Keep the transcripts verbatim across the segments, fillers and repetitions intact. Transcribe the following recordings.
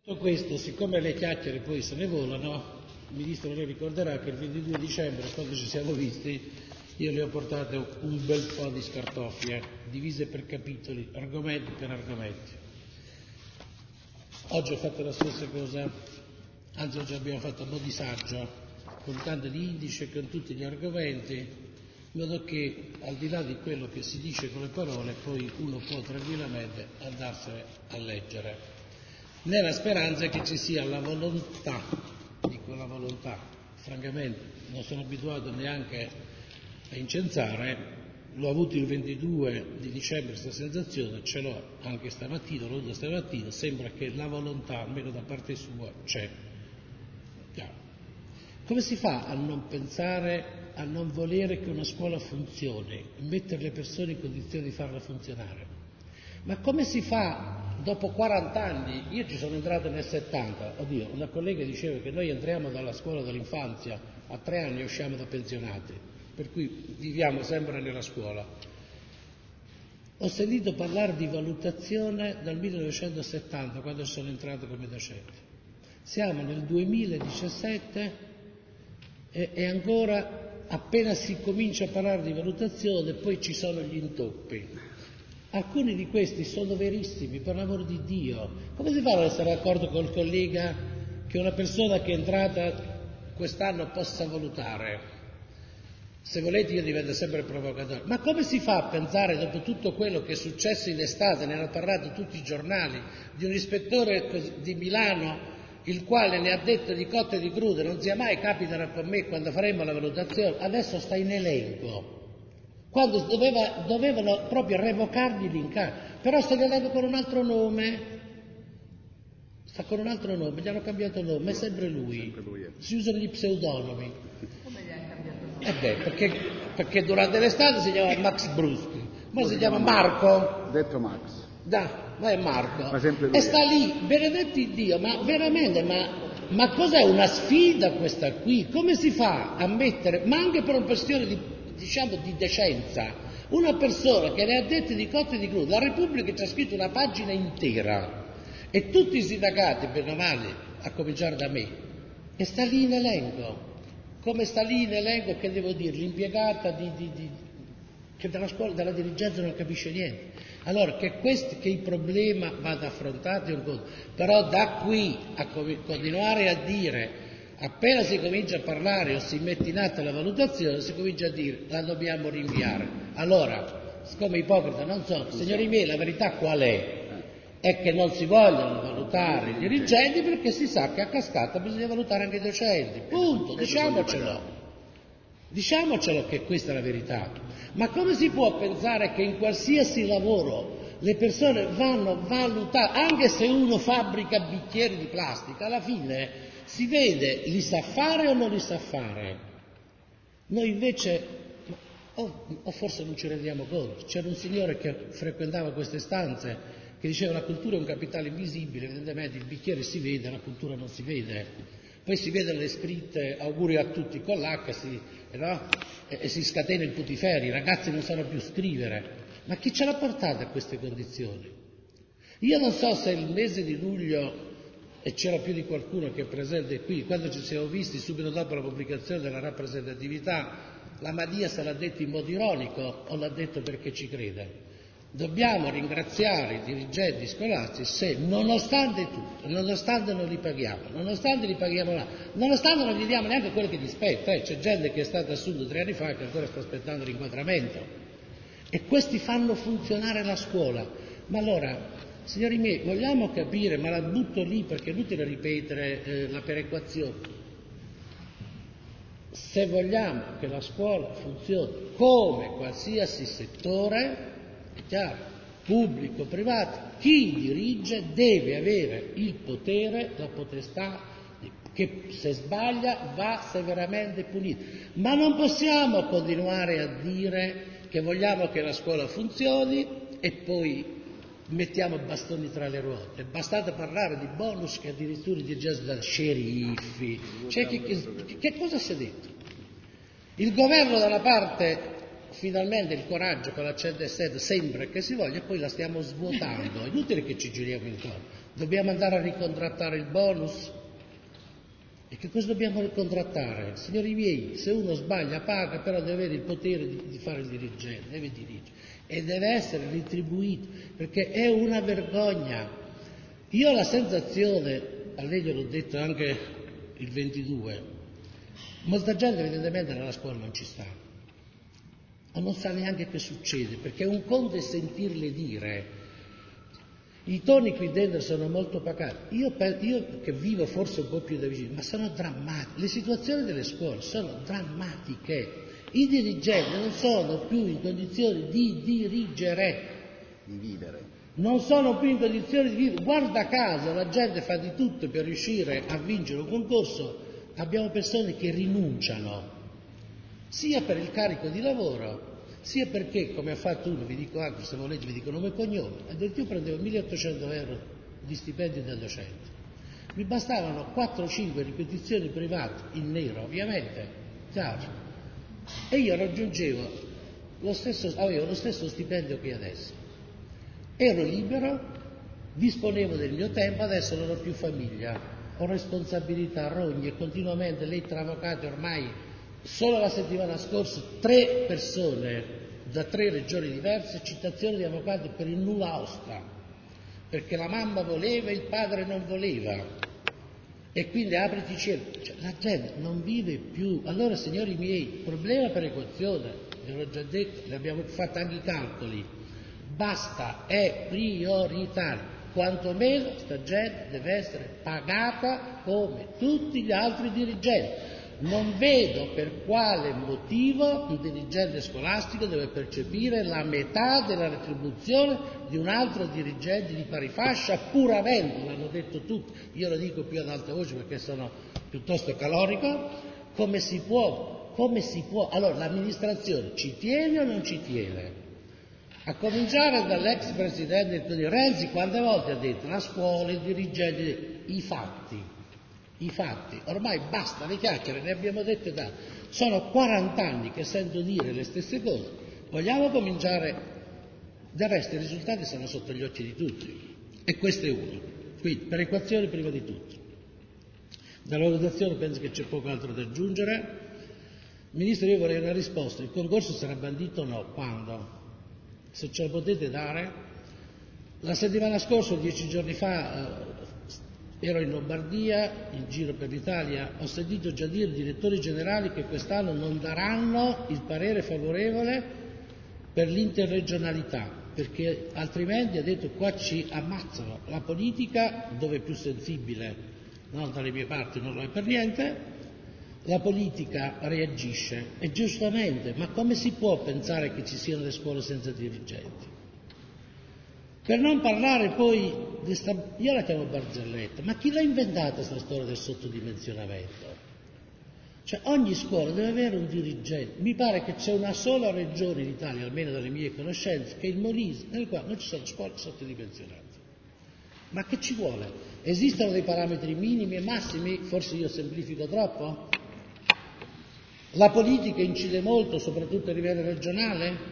Tutto questo, siccome le chiacchiere poi se ne volano, il Ministro lei ricorderà che il ventidue dicembre, quando ci siamo visti, io le ho portato un bel po' di scartoffie, divise per capitoli, argomenti per argomenti. Oggi ho fatto la stessa cosa, anzi oggi abbiamo fatto un po' di saggio, con tanto di indici e con tutti gli argomenti, in modo che al di là di quello che si dice con le parole, poi uno può tranquillamente andarsene a leggere, nella speranza che ci sia la volontà, dico la volontà, francamente non sono abituato neanche a incensare, l'ho avuto il ventidue di dicembre questa sensazione, ce l'ho anche stamattina, l'ho avuta stamattina, sembra che la volontà, almeno da parte sua, c'è. Chiaro. Come si fa a non pensare, a non volere che una scuola funzioni, mettere le persone in condizione di farla funzionare? Ma come si fa dopo quaranta anni? Io ci sono entrato nel settanta, oddio, una collega diceva che noi entriamo dalla scuola dell'infanzia, a tre anni usciamo da pensionati, per cui viviamo sempre nella scuola. Ho sentito parlare di valutazione dal millenovecentosettanta, quando sono entrato come docente. Siamo nel duemiladiciassette e, e ancora appena si comincia a parlare di valutazione, poi ci sono gli intoppi. Alcuni di questi sono verissimi, per l'amor di Dio. Come si fa ad essere d'accordo col collega che una persona che è entrata quest'anno possa valutare? Se volete io divento sempre provocatore. Ma come si fa a pensare, dopo tutto quello che è successo in estate, ne hanno parlato tutti i giornali, di un ispettore di Milano il quale ne ha detto di cotte e di crude, non sia mai capitano con me quando faremo la valutazione, adesso sta in elenco. Quando doveva, dovevano proprio revocargli l'incarico, però sta andando con un altro nome, sta con un altro nome, gli hanno cambiato nome, è sempre lui, sempre lui è. Si usano gli pseudonimi. Come gli hanno cambiato nome? Eh beh, perché, perché durante l'estate si chiama Max Bruschi, ora si, si chiama Marco. Detto Max. Da, ma è Marco. Ma sempre lui e sta è. lì, benedetti Dio, ma veramente, ma... Ma cos'è una sfida questa qui? Come si fa a mettere, ma anche per una questione di, diciamo, di decenza, una persona che ne ha dette di cotte e di crude, la Repubblica ci ha scritto una pagina intera e tutti i sindacati, bene o male, a cominciare da me, e sta lì in elenco, come sta lì in elenco, che devo dire, l'impiegata di, di, di, che dalla scuola, dalla dirigenza non capisce niente. Allora, che, questi, che il problema vada affrontato è un conto, però da qui a com- continuare a dire, appena si comincia a parlare o si mette in atto la valutazione, si comincia a dire la dobbiamo rinviare. Allora, siccome ipocrita non so, signori miei, la verità qual è? È che non si vogliono valutare i dirigenti perché si sa che a cascata bisogna valutare anche i docenti. Punto, diciamocelo. Diciamocelo che questa è la verità. Ma come si può pensare che in qualsiasi lavoro le persone vanno valutate, anche se uno fabbrica bicchieri di plastica, alla fine si vede li sa fare o non li sa fare? Noi invece, o, o forse non ci rendiamo conto, c'era un signore che frequentava queste stanze che diceva la cultura è un capitale invisibile, evidentemente il bicchiere si vede, la cultura non si vede. Poi si vedono le scritte auguri a tutti con l'H si, no? e, e si scatena il putiferio, i ragazzi non sanno più scrivere. Ma chi ce l'ha portata a queste condizioni? Io non so se il mese di luglio, e c'era più di qualcuno che è presente qui, quando ci siamo visti subito dopo la pubblicazione della rappresentatività, la Madia se l'ha detto in modo ironico o l'ha detto perché ci crede? Dobbiamo ringraziare i dirigenti scolastici se, nonostante tutto, nonostante non li paghiamo, nonostante li paghiamo là, nonostante non gli diamo neanche quello che gli spetta, eh, c'è gente che è stata assunta tre anni fa che ancora sta aspettando l'inquadramento, e questi fanno funzionare la scuola. Ma allora, signori miei, vogliamo capire, ma la butto lì perché è inutile ripetere eh, la perequazione. Se vogliamo che la scuola funzioni come qualsiasi settore, è chiaro, pubblico, privato, chi dirige deve avere il potere, la potestà, che se sbaglia va severamente punito. Ma non possiamo continuare a dire che vogliamo che la scuola funzioni e poi mettiamo bastoni tra le ruote. Bastate parlare di bonus che addirittura di da sceriffi. Cioè, che, che, che cosa si è detto? Il governo da una parte finalmente il coraggio con l'accento esteso sembra che si voglia e poi la stiamo svuotando. È inutile che ci giriamo intorno. Dobbiamo andare a ricontrattare il bonus? E che cosa dobbiamo ricontrattare? Signori miei, se uno sbaglia paga, però deve avere il potere di, di fare il dirigente, deve dirigere e deve essere retribuito, perché è una vergogna. Io ho la sensazione, a lei gliel'ho detto anche il ventidue, molta gente evidentemente nella scuola non ci sta, o non sa neanche che succede, perché un conto è sentirle dire. I toni qui dentro sono molto pacati. Io, io che vivo forse un po' più da vicino, ma sono drammatiche. Le situazioni delle scuole sono drammatiche. I dirigenti non sono più in condizioni di dirigere, di vivere. Non sono più in condizioni di vivere. Guarda caso, la gente fa di tutto per riuscire a vincere un concorso. Abbiamo persone che rinunciano, sia per il carico di lavoro, sia perché, come ha fatto uno, vi dico anche, se volete vi dico nome e cognome, addirittura io prendevo milleottocento euro di stipendio da docente. Mi bastavano quattro o cinque ripetizioni private, in nero ovviamente, chiaro, e io raggiungevo lo stesso, avevo lo stesso stipendio che adesso. Ero libero, disponevo del mio tempo, adesso non ho più famiglia, ho responsabilità, rogne, continuamente, lei tra avvocati ormai. Solo la settimana scorsa tre persone da tre regioni diverse, citazione di avvocati per il nulla osta, perché la mamma voleva e il padre non voleva, e quindi apriti i cieli. Cioè, la gente non vive più. Allora, signori miei, problema per equazione, ve l'ho già detto, ne abbiamo fatto anche i calcoli, basta, è prioritario. Quantomeno sta gente deve essere pagata come tutti gli altri dirigenti. Non vedo per quale motivo un dirigente scolastico deve percepire la metà della retribuzione di un altro dirigente di pari fascia, pur avendo, l'hanno detto tutti, io lo dico più ad alta voce perché sono piuttosto calorico, come si può, come si può, allora l'amministrazione ci tiene o non ci tiene? A cominciare dall'ex presidente di Renzi, quante volte ha detto la scuola, i dirigenti, i fatti. I fatti, ormai basta le chiacchiere, ne abbiamo dette tante. Sono quaranta anni che sento dire le stesse cose. Vogliamo cominciare? Del resto i risultati sono sotto gli occhi di tutti. E questo è uno. Quindi, per equazione prima di tutto. Dalla valutazione penso che c'è poco altro da aggiungere. Ministro, io vorrei una risposta. Il concorso sarà bandito o no? Quando? Se ce la potete dare. La settimana scorsa, dieci giorni fa, ero in Lombardia, in giro per l'Italia, ho sentito già dire ai direttori generali che quest'anno non daranno il parere favorevole per l'interregionalità, perché altrimenti, ha detto, qua ci ammazzano. La politica, dove è più sensibile, non dalle mie parti, non lo è per niente, la politica reagisce, e giustamente, ma come si può pensare che ci siano le scuole senza dirigenti? Per non parlare poi, di sta, io la chiamo barzelletta, ma chi l'ha inventata questa storia del sottodimensionamento? Cioè ogni scuola deve avere un dirigente. Mi pare che c'è una sola regione in Italia, almeno dalle mie conoscenze, che è il Molise, nel quale non ci sono scuole sottodimensionate. Ma che ci vuole? Esistono dei parametri minimi e massimi? Forse io semplifico troppo? La politica incide molto, soprattutto a livello regionale?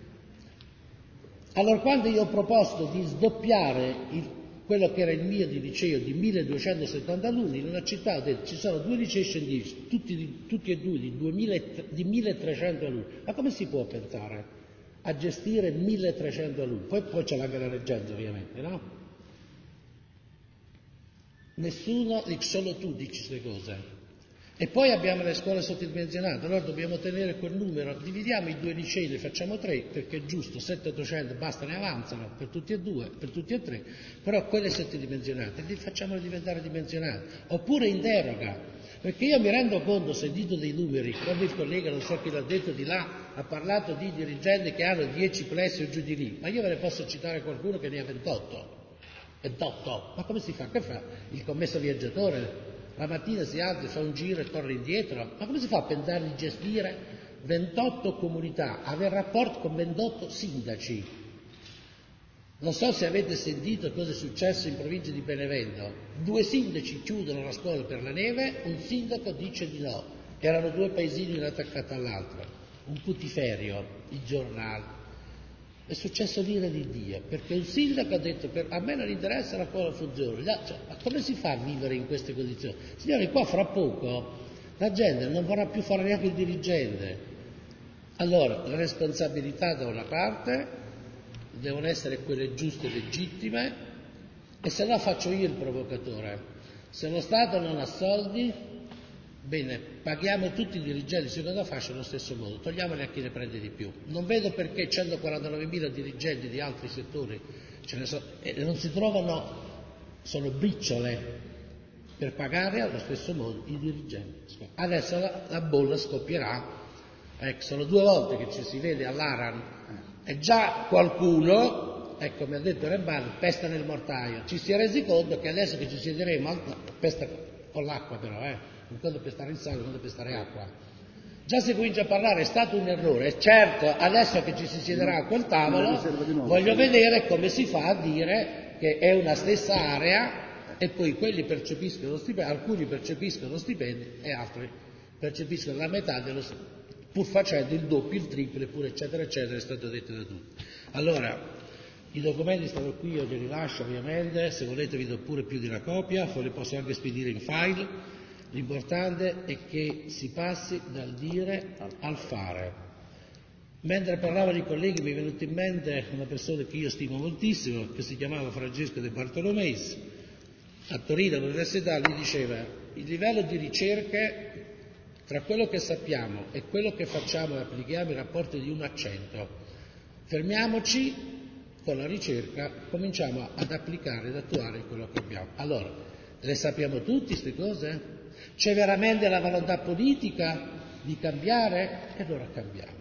Allora, quando io ho proposto di sdoppiare il, quello che era il mio di liceo di milleduecentosettanta alunni, in una città ho detto ci sono due licei scientifici, tutti, tutti e due di, duemila, di milletrecento alunni, ma come si può pensare a gestire milletrecento alunni? Poi, poi c'è anche la reggenza ovviamente, no? Nessuno, solo tu dici queste cose. E poi abbiamo le scuole sottodimensionate, allora dobbiamo tenere quel numero, dividiamo i due licei, ne facciamo tre, perché è giusto, settecento ottocento basta, ne avanzano per tutti e due, per tutti e tre, però quelle sottodimensionate, li facciamole diventare dimensionate, oppure in deroga, perché io mi rendo conto, sentito dei numeri, proprio il collega, non so chi l'ha detto di là, ha parlato di dirigenti che hanno dieci plessi o giù di lì, ma io ve ne posso citare qualcuno che ne ha ventotto, ventotto, ma come si fa? Che fa? Il commesso viaggiatore? La mattina si alza, fa un giro e torna indietro? Ma come si fa a pensare di gestire ventotto comunità, avere rapporti con ventotto sindaci? Non so se avete sentito cosa è successo in provincia di Benevento. Due sindaci chiudono la scuola per la neve, un sindaco dice di no. Erano due paesini uno attaccato all'altro. Un putiferio, il giornale. È successo l'ira di Dio, perché un sindaco ha detto per, a me non interessa la scuola funziona. Cioè, ma come si fa a vivere in queste condizioni? Signori, qua fra poco la gente non vorrà più fare neanche il dirigente. Allora, le responsabilità da una parte devono essere quelle giuste e legittime, e se no faccio io il provocatore. Se lo Stato non ha soldi, bene, paghiamo tutti i dirigenti di seconda fascia allo stesso modo, togliamoli a chi ne prende di più. Non vedo perché centoquarantanovemila dirigenti di altri settori ce ne so, e non si trovano, sono briciole per pagare allo stesso modo i dirigenti. Adesso la, la bolla scoppierà, ecco, sono due volte che ci si vede all'Aran e già qualcuno, ecco, mi ha detto Rebani, pesta nel mortaio. Ci si è resi conto che adesso che ci siederemo, no, pesta con l'acqua però, eh. Un conto per stare in sale, un conto per stare acqua. Già si comincia a parlare, è stato un errore. Certo, adesso che ci si siederà a quel tavolo, voglio vedere come si fa a dire che è una stessa area e poi quelli percepiscono stipendi, alcuni percepiscono stipendi e altri percepiscono la metà dello stipendio, pur facendo il doppio, il triplo, pure eccetera eccetera, è stato detto da tutti. Allora, i documenti stanno qui, io li rilascio ovviamente, se volete vi do pure più di una copia, poi li posso anche spedire in file. L'importante è che si passi dal dire al fare. Mentre parlavo di colleghi mi è venuta in mente una persona che io stimo moltissimo, che si chiamava Francesco De Bartolomeis, a Torino all'università, lui diceva il livello di ricerche tra quello che sappiamo e quello che facciamo e applichiamo in rapporto di un accento. Fermiamoci con la ricerca, cominciamo ad applicare, ad attuare quello che abbiamo. Allora, le sappiamo tutti queste cose? C'è veramente la volontà politica di cambiare? E allora cambiamo.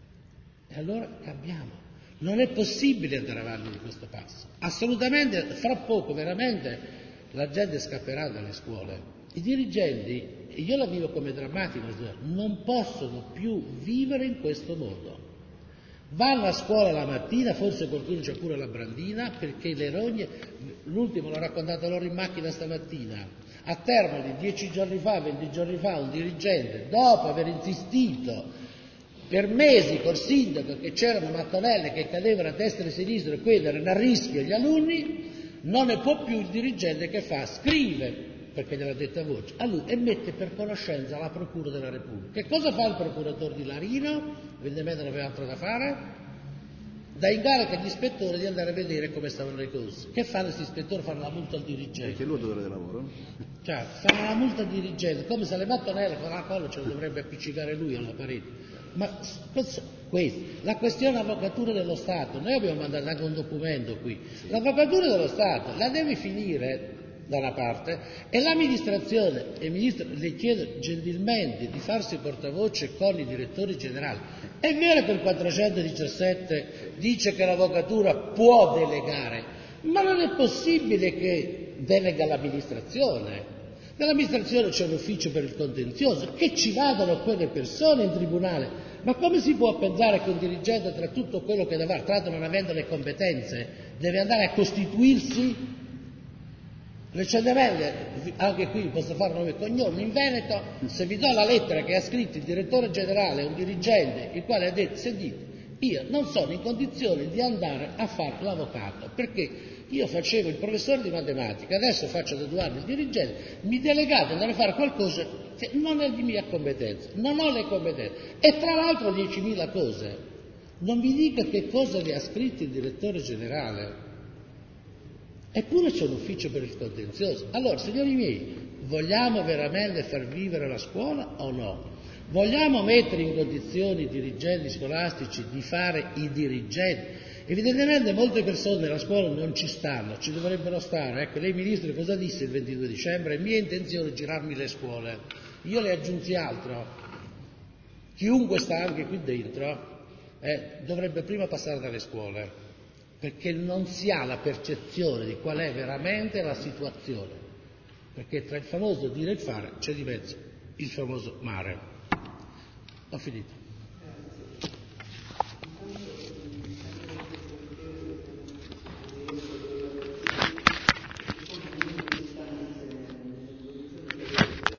E allora cambiamo. Non è possibile andare avanti di questo passo. Assolutamente, fra poco veramente la gente scapperà dalle scuole. I dirigenti, io la vivo come drammatico, non possono più vivere in questo modo. Vanno a scuola la mattina, forse qualcuno c'ha pure la brandina, perché le rogne, l'ultimo l'ho raccontato loro in macchina stamattina, a Termoli dieci giorni fa, venti giorni fa, un dirigente, dopo aver insistito per mesi col sindaco che c'erano mattonelle che cadevano a destra e a sinistra e quelli erano a rischio gli alunni, non ne può più il dirigente che fa, scrive, perché gliel'ha detto a voce, a lui e mette per conoscenza la Procura della Repubblica. Che cosa fa il procuratore di Larino? Evidentemente non aveva altro da fare, da incarico agli ispettori di andare a vedere come stavano le cose. Che fanno questi ispettori? Fanno la multa al dirigente. Perché lui è datore di lavoro? Cioè, fanno la multa al dirigente, come se le mattonelle con la colla ce lo dovrebbe appiccicare lui alla parete. Ma questo, la questione avvocatura dello Stato, noi abbiamo mandato anche un documento qui, l'avvocatura dello Stato la deve finire da una parte e l'amministrazione, e il Ministro le chiedo gentilmente di farsi portavoce con i direttori generali. È vero che il quattrocentodiciassette dice che l'avvocatura può delegare, ma non è possibile che delega l'amministrazione. Nell'amministrazione c'è un ufficio per il contenzioso, che ci vadano quelle persone in tribunale, ma come si può pensare che un dirigente tra tutto quello che deve fare, tra l'altro non avendo le competenze, deve andare a costituirsi? Recentemente, anche qui posso fare nome e cognome, in Veneto, se vi do la lettera che ha scritto il direttore generale, un dirigente, il quale ha detto, sentite, io non sono in condizione di andare a fare l'avvocato, perché io facevo il professore di matematica, adesso faccio da due anni il dirigente, mi delegate ad andare a fare qualcosa che non è di mia competenza, non ho le competenze, e tra l'altro diecimila cose. Non vi dica che cosa vi ha scritto il direttore generale. Eppure c'è un ufficio per il contenzioso. Allora, signori miei, vogliamo veramente far vivere la scuola o no? Vogliamo mettere in condizioni i dirigenti scolastici di fare i dirigenti? Evidentemente molte persone nella scuola non ci stanno, ci dovrebbero stare. Ecco, lei Ministro cosa disse il ventidue dicembre? È mia intenzione girarmi le scuole. Io le aggiunsi altro. Chiunque sta anche qui dentro eh, dovrebbe prima passare dalle scuole, perché non si ha la percezione di qual è veramente la situazione, perché tra il famoso dire e il fare c'è di mezzo il famoso mare. Ho finito.